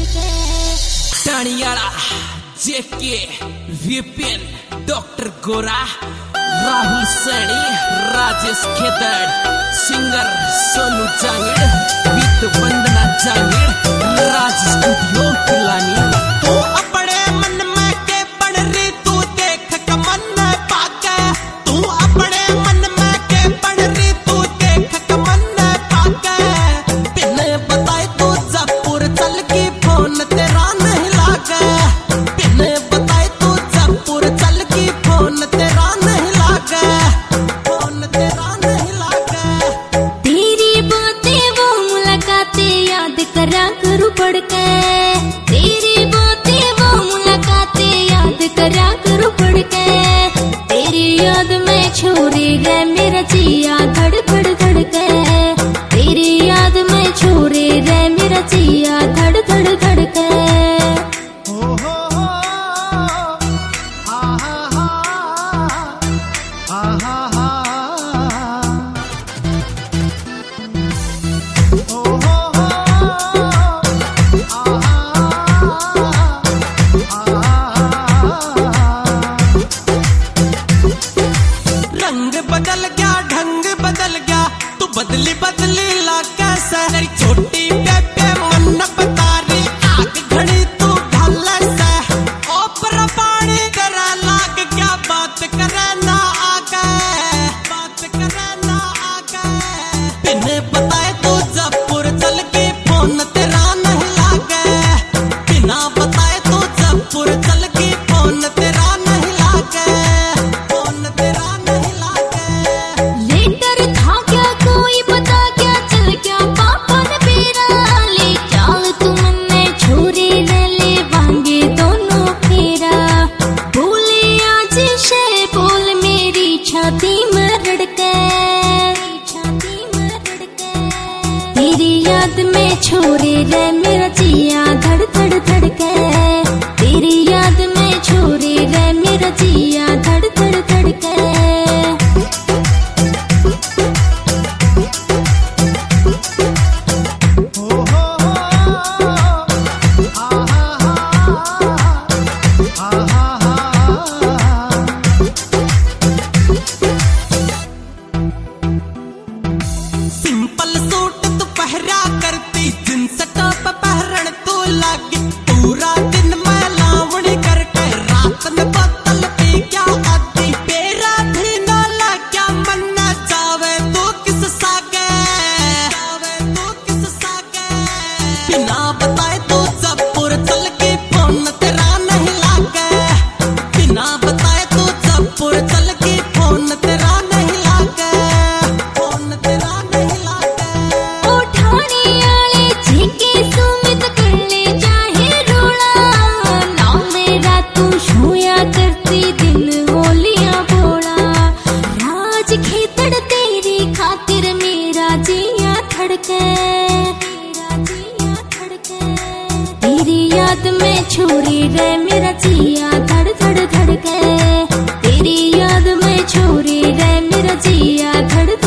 टाणियाला JK Vipin doctor Gora Rahul Saini Rajesh Khedar singer Sonu Jangra with Vandana Jangra Raj studio Kilani. तू अपने मन में के बन रही तू देख कमन पाके, तू अपने मन में के बन रही तू देख कमन पाके। बिना बताए तू जयपुर चल की फोन तेरा नहीं लागे, बिना बताए तू जयपुर चल की फोन तेरा नहीं लागे, फोन तेरा नहीं लागे। तेरी बातें वो मुलाकातें याद करा करूं पड़ के, तेरी बातें वो मुलाकातें याद करा करूं पड़ के। तेरी याद में छोरी रे मेरा जिया धड़ धड़ धड़ के, तेरी याद में छोरी रे मेरा जिया धड़ धड़ धड़ के। रंग बदल गया ढंग बदल गया, तू बदली बदली लागे से। छोटी बेबे मन बता रही आग घड़ी तू ढल से। ओपरा पानी करे लाग क्या बात करे ना आगे, बात करे ना आगे। बिना बताए तू जयपुर चल के फोन तेरा नहीं लागे, बिना बताए तू जयपुर चल के फोन तेरा नहीं लागे, फोन तेरा नहीं लागे। लेटर था क्या कोई बता क्या चल क्या पापा ने पेरा ले चाल तुमने छोरी ने ले वांगे दोनों फेरा। बोले आज शे बोल मेरी छाती में रड़के, छाती में रड़के। तेरी याद में छोरी रे मेरा जिया धड़ धड़ धड़के, तेरी याद में छोरी रे मेरा जिया धड़ धड़ धड़के। सिंपल सूट तू पहरा करती, जींस टॉप पहरन तू लागी। पूरा दिन मैं लावणी करके रात में बोतल पी क्या आती। बेरा भी ना लाग्या मन न जावे तू किस सागे, जावे तू किस सागे। बिना बताए तू जयपुर चल के फोन तेरा नहीं लागे, बिना बताए तू जयपुर चल के फोन तेरा नहीं लागे, फोन तेरा नहीं लागे। उठाने आले झिके सुमित कर ले चाहे रोड़ा, ना मेरा तू छुया करती दिन होलियां बोला। राज खेतड़ तेरी खातिर मेरा जिया धड़के, मेरा जिया धड़के। तेरी याद में छोरी रे मेरा जिया धड़ धड़ धड़के, तेरी याद में छोरी रे मेरा जिया धड़